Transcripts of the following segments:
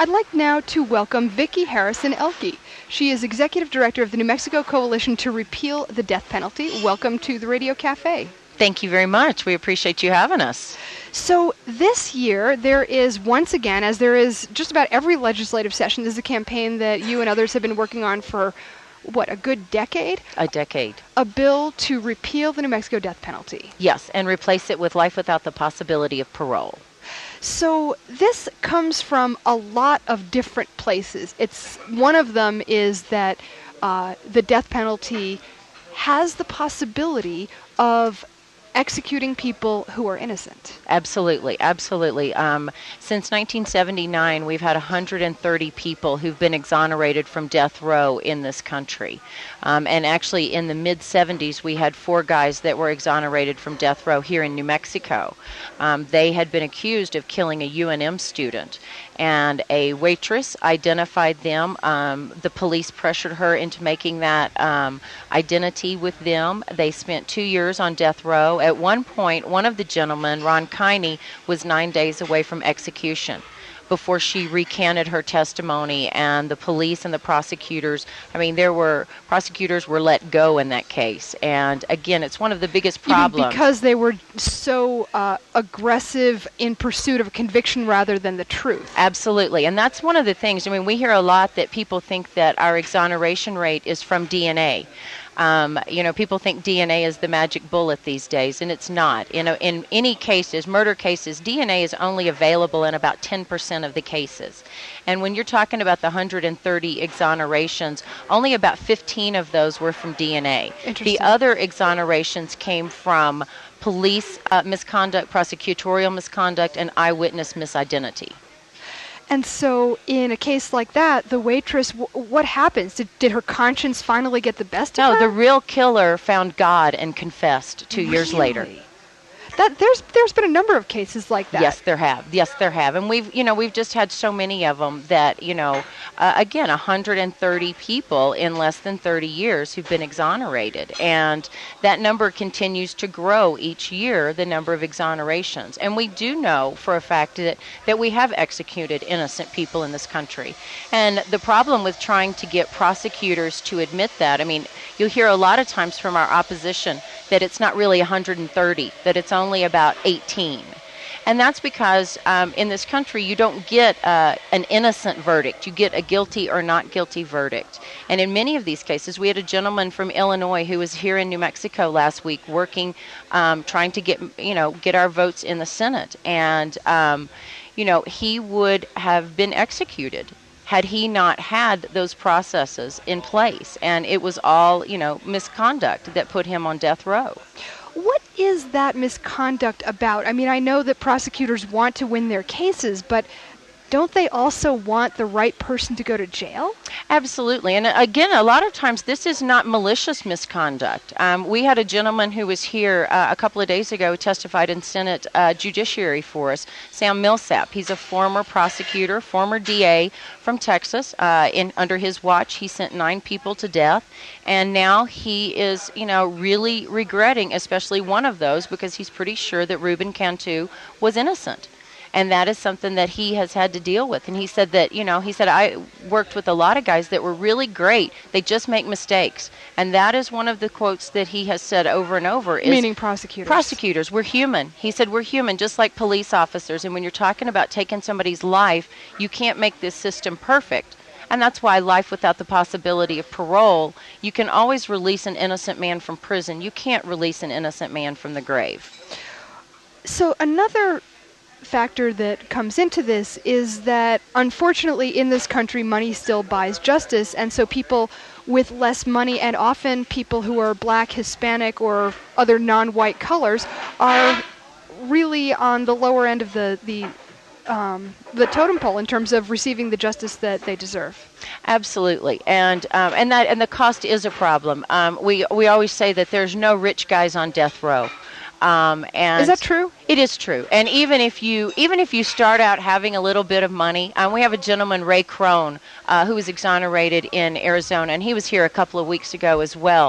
I'd like now to welcome Vicki Harrison Elke. She is Executive Director of the New Mexico Coalition to Repeal the Death Penalty. Welcome to the Radio Cafe. Thank you very much. We appreciate you having us. So this year, there is once again, as there is just about every legislative session, this is a campaign that you and others have been working on for, a good decade? A decade. A bill to repeal the New Mexico death penalty. Yes, and replace it with life without the possibility of parole. So this comes from a lot of different places. One of them is that the death penalty has the possibility of executing people who are innocent. Absolutely, absolutely. Since 1979, we've had 130 people who've been exonerated from death row in this country. And actually, in the mid-'70s, we had 4 guys that were exonerated from death row here in New Mexico. They had been accused of killing a UNM student, and a waitress identified them. The police pressured her into making that identity with them. They spent 2 years on death row. At one point, one of the gentlemen, Ron Kiney, was 9 days away from execution before she recanted her testimony, and the police and the prosecutors, prosecutors were let go in that case. And again, it's one of the biggest problems. Even because they were so aggressive in pursuit of a conviction rather than the truth. Absolutely. And that's one of the things. We hear a lot that people think that our exoneration rate is from DNA. People think DNA is the magic bullet these days, and it's not. In any cases, murder cases, DNA is only available in about 10% of the cases. And when you're talking about the 130 exonerations, only about 15 of those were from DNA. The other exonerations came from police misconduct, prosecutorial misconduct, and eyewitness misidentity. And so in a case like that, the waitress, what happens? Did her conscience finally get the best of her? No, the real killer found God and confessed 2 years later. There's been a number of cases like that. Yes, there have. And we've just had so many of them that, again, 130 people in less than 30 years who've been exonerated. And that number continues to grow each year, the number of exonerations. And we do know for a fact that we have executed innocent people in this country. And the problem with trying to get prosecutors to admit that, you'll hear a lot of times from our opposition that it's not really 130, that it's only about 18. And that's because in this country you don't get an innocent verdict. You get a guilty or not guilty verdict. And in many of these cases, we had a gentleman from Illinois who was here in New Mexico last week working, trying to get our votes in the Senate. And, he would have been executed had he not had those processes in place. And it was all, misconduct that put him on death row. What is that misconduct about? I know that prosecutors want to win their cases, but don't they also want the right person to go to jail? Absolutely. And again, a lot of times this is not malicious misconduct. We had a gentleman who was here a couple of days ago, testified in Senate Judiciary for us, Sam Millsap. He's a former prosecutor, former DA from Texas. Under his watch, he sent 9 people to death. And now he is, really regretting, especially one of those, because he's pretty sure that Ruben Cantu was innocent. And that is something that he has had to deal with. And he said that, I worked with a lot of guys that were really great. They just make mistakes. And that is one of the quotes that he has said over and over. Meaning prosecutors. Prosecutors, we're human. He said, we're human, just like police officers. And when you're talking about taking somebody's life, you can't make this system perfect. And that's why life without the possibility of parole, you can always release an innocent man from prison. You can't release an innocent man from the grave. So another factor that comes into this is that unfortunately in this country money still buys justice, and so people with less money, and often people who are black, Hispanic, or other non-white colors, are really on the lower end of the totem pole in terms of receiving the justice that they deserve. Absolutely, and the cost is a problem. We always say that there's no rich guys on death row. And is that true? It is true. And even if you start out having a little bit of money, we have a gentleman, Ray Crone, who was exonerated in Arizona, and he was here a couple of weeks ago as well.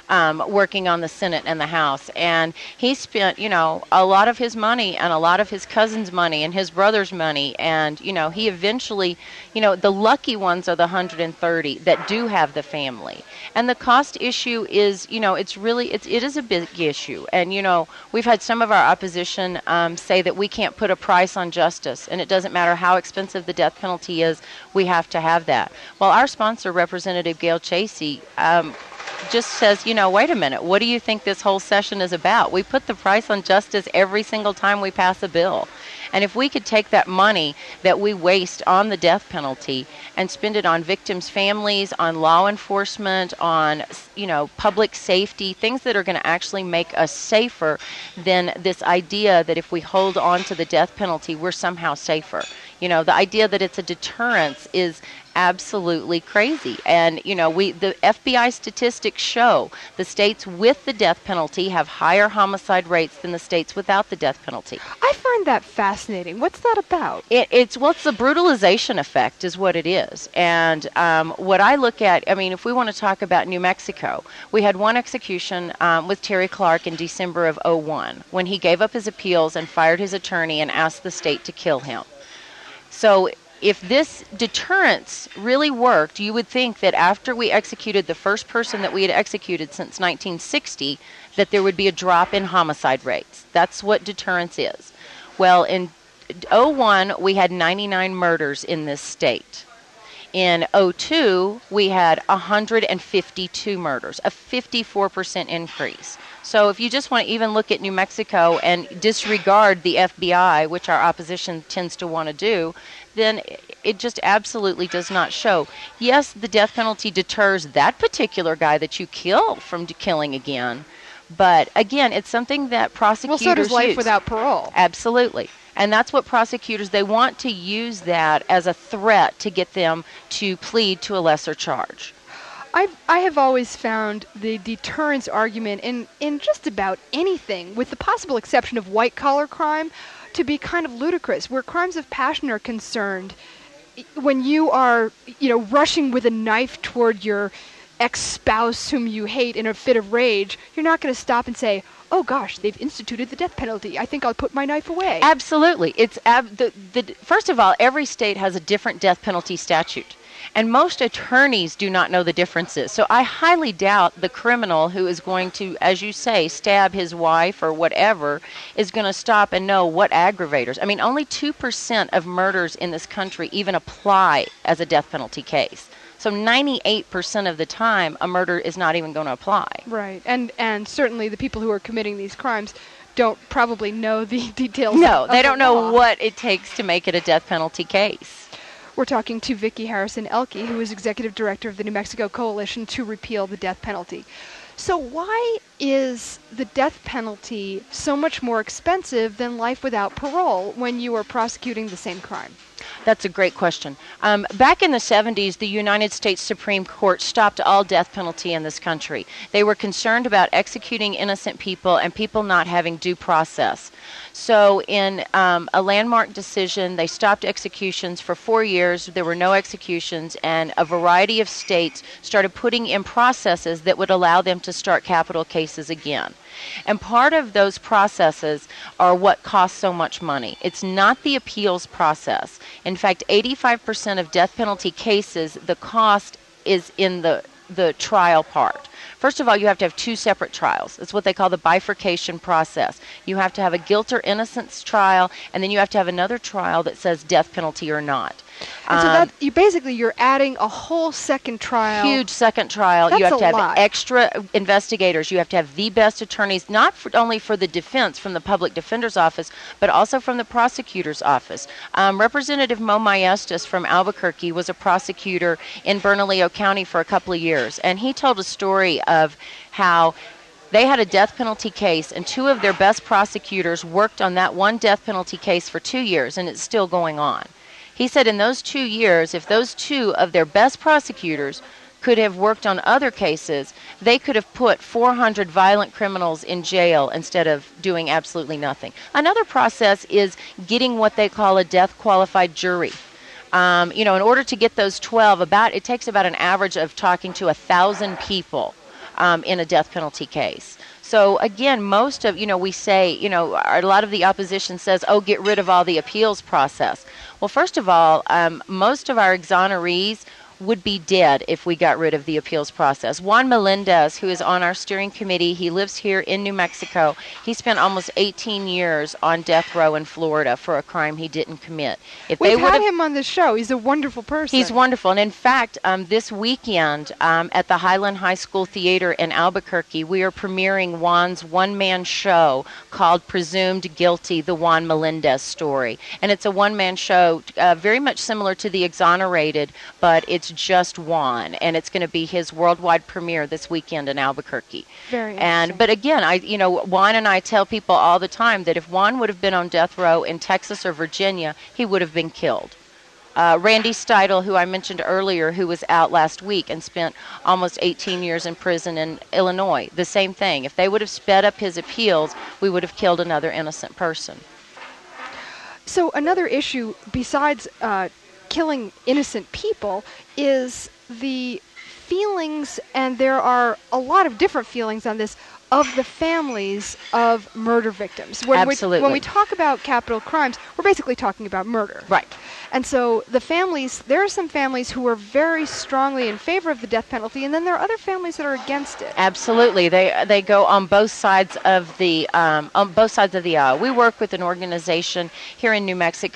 working on the Senate and the House. And he spent, a lot of his money and a lot of his cousin's money and his brother's money. And, he eventually, the lucky ones are the 130 that do have the family. And the cost issue is, it is a big issue. And, we've had some of our opposition say that we can't put a price on justice, and it doesn't matter how expensive the death penalty is, we have to have that. Well, our sponsor, Representative Gail Chasey, just says, wait a minute, what do you think this whole session is about? We put the price on justice every single time we pass a bill. And if we could take that money that we waste on the death penalty and spend it on victims' families, on law enforcement, on, public safety, things that are going to actually make us safer than this idea that if we hold on to the death penalty, we're somehow safer. The idea that it's a deterrence is absolutely crazy. And, the FBI statistics show the states with the death penalty have higher homicide rates than the states without the death penalty. I find that fascinating. What's that about? It's the brutalization effect is what it is. And what I look at, if we want to talk about New Mexico, we had one execution with Terry Clark in December of 2001 when he gave up his appeals and fired his attorney and asked the state to kill him. So if this deterrence really worked, you would think that after we executed the first person that we had executed since 1960, that there would be a drop in homicide rates. That's what deterrence is. Well, in 2001, we had 99 murders in this state. In 2002, we had 152 murders, a 54% increase. So if you just want to even look at New Mexico and disregard the FBI, which our opposition tends to want to do, then it just absolutely does not show. Yes, the death penalty deters that particular guy that you kill from killing again. But again, it's something that prosecutors so does life use. Without parole. Absolutely. And that's what prosecutors, they want to use that as a threat to get them to plead to a lesser charge. I have always found the deterrence argument in just about anything, with the possible exception of white-collar crime, to be kind of ludicrous. Where crimes of passion are concerned, when you are, rushing with a knife toward your ex-spouse whom you hate in a fit of rage, you're not going to stop and say, oh gosh, they've instituted the death penalty. I think I'll put my knife away. Absolutely. It's first of all, every state has a different death penalty statute. And most attorneys do not know the differences. So I highly doubt the criminal who is going to, as you say, stab his wife or whatever, is going to stop and know what aggravators. Only 2% of murders in this country even apply as a death penalty case. So 98% of the time, a murder is not even going to apply. Right. And certainly the people who are committing these crimes don't probably know the details. No, of they the don't know law. what it takes to make it a death penalty case. We're talking to Vicki Harrison Elke, who is Executive Director of the New Mexico Coalition to Repeal the Death Penalty. So why is the death penalty so much more expensive than life without parole when you are prosecuting the same crime? That's a great question. Back in the 70s, the United States Supreme Court stopped all death penalty in this country. They were concerned about executing innocent people and people not having due process. So in a landmark decision, they stopped executions for 4 years. There were no executions, and a variety of states started putting in processes that would allow them to start capital cases again. And part of those processes are what costs so much money. It's not the appeals process. In fact, 85% of death penalty cases, the cost is in the trial part. First of all, you have to have two separate trials. It's what they call the bifurcation process. You have to have a guilt or innocence trial, and then you have to have another trial that says death penalty or not. And so that you're adding a whole second trial. Huge second trial. That's you have to have lot. Extra investigators. You have to have the best attorneys, not only for the defense from the public defender's office, but also from the prosecutor's office. Representative Mo Maestas from Albuquerque was a prosecutor in Bernalillo County for a couple of years, and he told a story of how they had a death penalty case, and two of their best prosecutors worked on that one death penalty case for 2 years, and it's still going on. He said in those 2 years, if those two of their best prosecutors could have worked on other cases, they could have put 400 violent criminals in jail instead of doing absolutely nothing. Another process is getting what they call a death-qualified jury. In order to get those 12, it takes about an average of talking to 1,000 people in a death penalty case. So again, most of, we say, a lot of the opposition says, oh, get rid of all the appeals process. Well, first of all, most of our exonerees would be dead if we got rid of the appeals process. Juan Melendez, who is on our steering committee, he lives here in New Mexico. He spent almost 18 years on death row in Florida for a crime he didn't commit. We've had him on the show. He's a wonderful person. He's wonderful. And in fact, this weekend at the Highland High School Theater in Albuquerque, we are premiering Juan's one-man show called Presumed Guilty, the Juan Melendez Story. And it's a one-man show very much similar to The Exonerated, but it's just Juan, and it's going to be his worldwide premiere this weekend in Albuquerque. Very interesting. But again, Juan and I tell people all the time that if Juan would have been on death row in Texas or Virginia, he would have been killed. Randy Steidel, who I mentioned earlier, who was out last week and spent almost 18 years in prison in Illinois, the same thing. If they would have sped up his appeals, we would have killed another innocent person. So another issue besides killing innocent people is the feelings, and there are a lot of different feelings on this, of the families of murder victims. Absolutely. When we talk about capital crimes, we're basically talking about murder. Right. And so the families, there are some families who are very strongly in favor of the death penalty, and then there are other families that are against it. Absolutely. They go on both sides of the aisle. We work with an organization here in New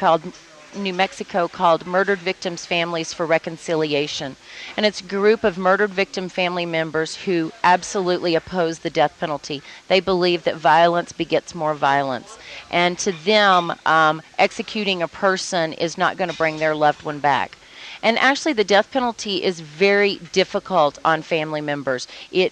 Mexico called Murdered Victims Families for Reconciliation. And it's a group of murdered victim family members who absolutely oppose the death penalty. They believe that violence begets more violence. And to them, executing a person is not going to bring their loved one back. And actually, the death penalty is very difficult on family members.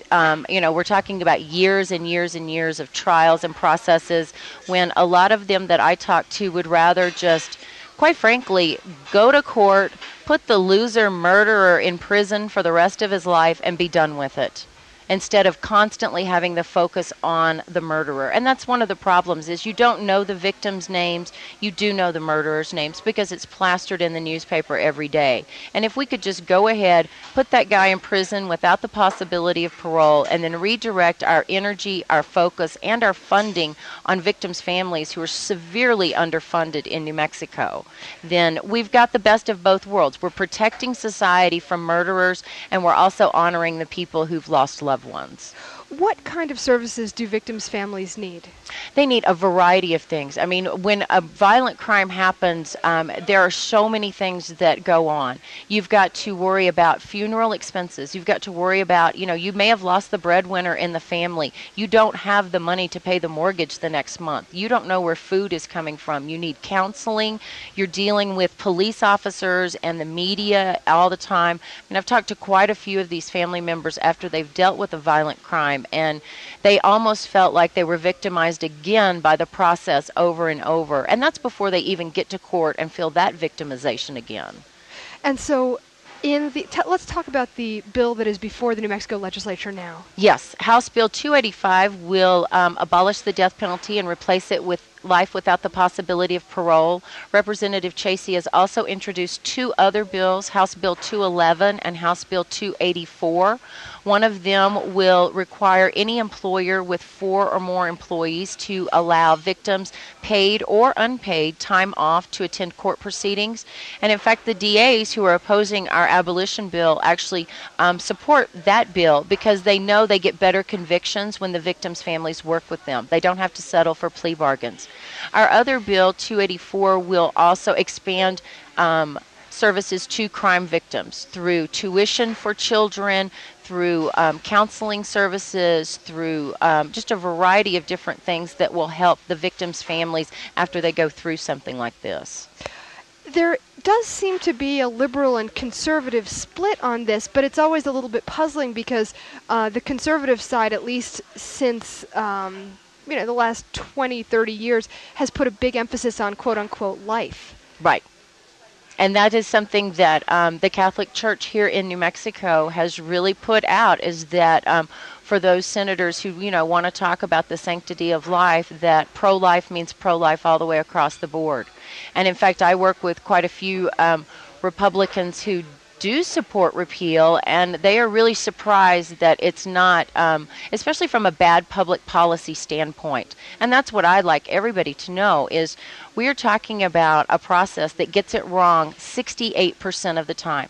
We're talking about years and years and years of trials and processes, when a lot of them that I talk to would rather just, quite frankly, go to court, put the loser murderer in prison for the rest of his life, and be done with it, instead of constantly having the focus on the murderer. And that's one of the problems, is you don't know the victims' names. You do know the murderers' names because it's plastered in the newspaper every day. And if we could just go ahead, put that guy in prison without the possibility of parole, and then redirect our energy, our focus, and our funding on victims' families who are severely underfunded in New Mexico, then we've got the best of both worlds. We're protecting society from murderers, and we're also honoring the people who've lost loved ones. What kind of services do victims' families need? They need a variety of things. I mean, when a violent crime happens, there are so many things that go on. You've got to worry about funeral expenses. You've got to worry about, you may have lost the breadwinner in the family. You don't have the money to pay the mortgage the next month. You don't know where food is coming from. You need counseling. You're dealing with police officers and the media all the time. And I've talked to quite a few of these family members after they've dealt with a violent crime, and they almost felt like they were victimized again by the process over and over. And that's before they even get to court and feel that victimization again. And so let's talk about the bill that is before the New Mexico legislature now. Yes. House Bill 285 will abolish the death penalty and replace it with life without the possibility of parole. Representative Chasey has also introduced two other bills, House Bill 211 and House Bill 284. One of them will require any employer with 4 or more employees to allow victims paid or unpaid time off to attend court proceedings. And in fact, the DAs who are opposing our abolition bill actually support that bill because they know they get better convictions when the victims' families work with them. They don't have to settle for plea bargains. Our other bill, 284, will also expand services to crime victims through tuition for children, through counseling services, through just a variety of different things that will help the victims' families after they go through something like this. There does seem to be a liberal and conservative split on this, but it's always a little bit puzzling because the conservative side, at least since the last 20, 30 years, has put a big emphasis on quote-unquote life. Right. And that is something that the Catholic Church here in New Mexico has really put out, is that for those senators who, want to talk about the sanctity of life, that pro-life means pro-life all the way across the board. And in fact, I work with quite a few Republicans who do support repeal, and they are really surprised that it's not, especially from a bad public policy standpoint. And that's what I'd like everybody to know is we are talking about a process that gets it wrong 68% of the time.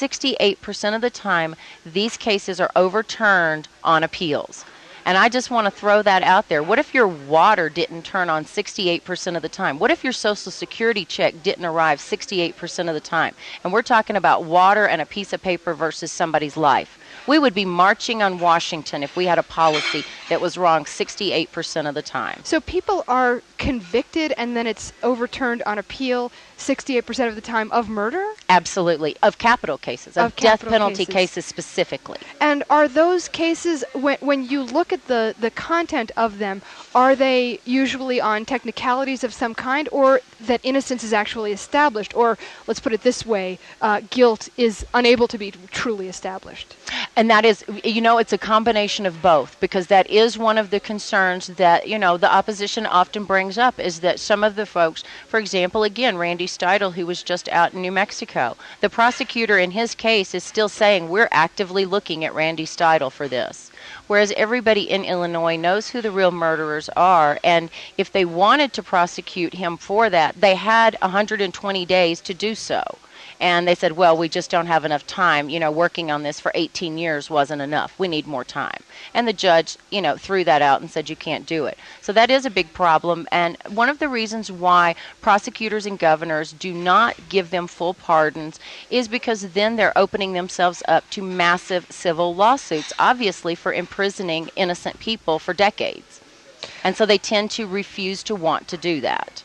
68% of the time, these cases are overturned on appeals. And I just want to throw that out there. What if your water didn't turn on 68% of the time? What if your Social Security check didn't arrive 68% of the time? And we're talking about water and a piece of paper versus somebody's life. We would be marching on Washington if we had a policy that was wrong 68% of the time. So people are convicted and then it's overturned on appeal 68% of the time of murder? Absolutely. Of capital cases, of death penalty cases specifically. And are those cases, when you look at the content of them, are they usually on technicalities of some kind, or that innocence is actually established? Or, let's put it this way, guilt is unable to be truly established? And that is, it's a combination of both, because that is one of the concerns that, the opposition often brings up, is that some of the folks, for example, again, Randy Steidl, who was just out in New Mexico, the prosecutor in his case is still saying, we're actively looking at Randy Steidl for this. Whereas everybody in Illinois knows who the real murderers are, and if they wanted to prosecute him for that, they had 120 days to do so. And they said, well, we just don't have enough time. Working on this for 18 years wasn't enough. We need more time. And the judge, threw that out and said you can't do it. So that is a big problem. And one of the reasons why prosecutors and governors do not give them full pardons is because then they're opening themselves up to massive civil lawsuits, obviously for imprisoning innocent people for decades. And so they tend to refuse to want to do that.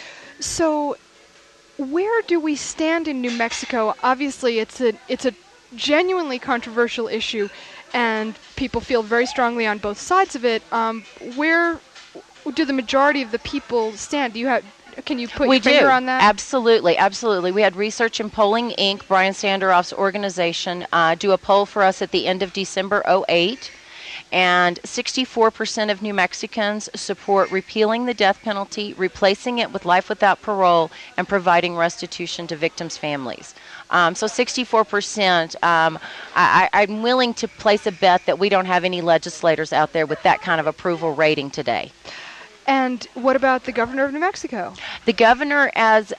So where do we stand in New Mexico? Obviously, it's a genuinely controversial issue, and people feel very strongly on both sides of it. Where do the majority of the people stand? Can you put your finger on that? Absolutely, absolutely. We had Research and Polling Inc., Brian Sanderoff's organization, do a poll for us at the end of December 2008. And 64% of New Mexicans support repealing the death penalty, replacing it with life without parole, and providing restitution to victims' families. So 64%, I'm willing to place a bet that we don't have any legislators out there with that kind of approval rating today. And what about the governor of New Mexico? The governor, as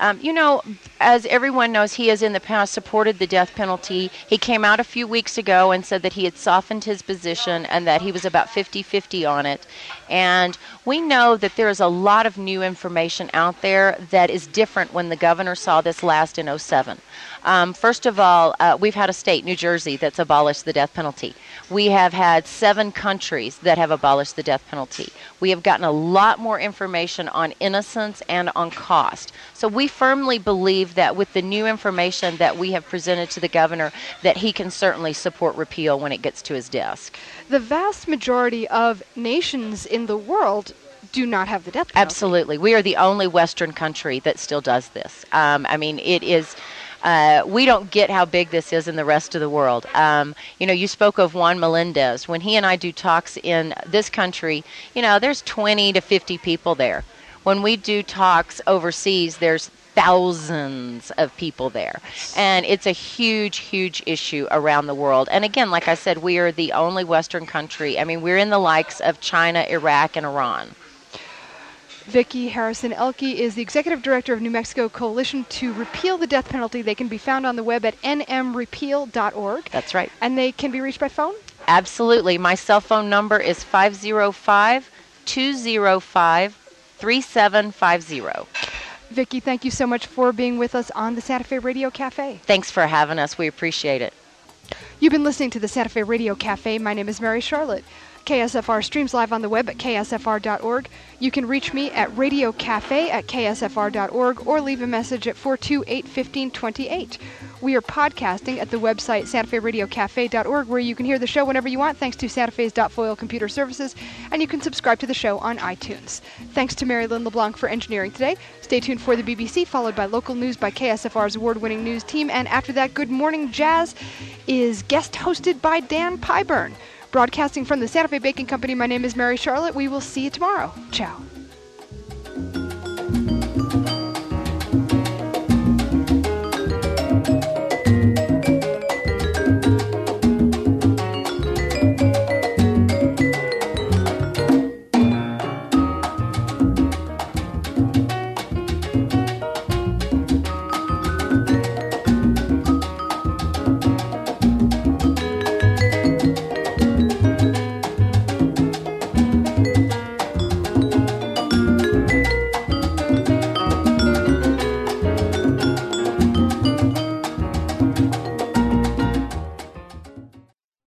everyone knows, he has in the past supported the death penalty. He came out a few weeks ago and said that he had softened his position and that he was about 50-50 on it. And we know that there is a lot of new information out there that is different when the governor saw this last in 2007. First of all, we've had a state, New Jersey, that's abolished the death penalty. We have had 7 countries that have abolished the death penalty. We have gotten a lot more information on innocence and on cost. So we firmly believe that with the new information that we have presented to the governor, that he can certainly support repeal when it gets to his desk. The vast majority of nations in the world do not have the death penalty. Absolutely. We are the only Western country that still does this. It is... we don't get how big this is in the rest of the world. You spoke of Juan Melendez. When he and I do talks in this country, there's 20 to 50 people there. When we do talks overseas, there's thousands of people there. And it's a huge, huge issue around the world. And again, like I said, we are the only Western country. We're in the likes of China, Iraq, and Iran. Vicki Harrison Elke is the Executive Director of New Mexico Coalition to Repeal the Death Penalty. They can be found on the web at nmrepeal.org. That's right. And they can be reached by phone? Absolutely. My cell phone number is 505-205-3750. Vicki, thank you so much for being with us on the Santa Fe Radio Cafe. Thanks for having us. We appreciate it. You've been listening to the Santa Fe Radio Cafe. My name is Mary Charlotte. KSFR streams live on the web at ksfr.org. You can reach me at radiocafe@ksfr.org or leave a message at 428-1528. We are podcasting at the website santaferadiocafe.org, where you can hear the show whenever you want, thanks to Santa Fe's .foil computer services, and you can subscribe to the show on iTunes. Thanks to Mary Lynn LeBlanc for engineering today. Stay tuned for the BBC, followed by local news by KSFR's award-winning news team, and after that, Good Morning Jazz is guest hosted by Dan Pyburn. Broadcasting from the Santa Fe Baking Company, my name is Mary Charlotte. We will see you tomorrow. Ciao.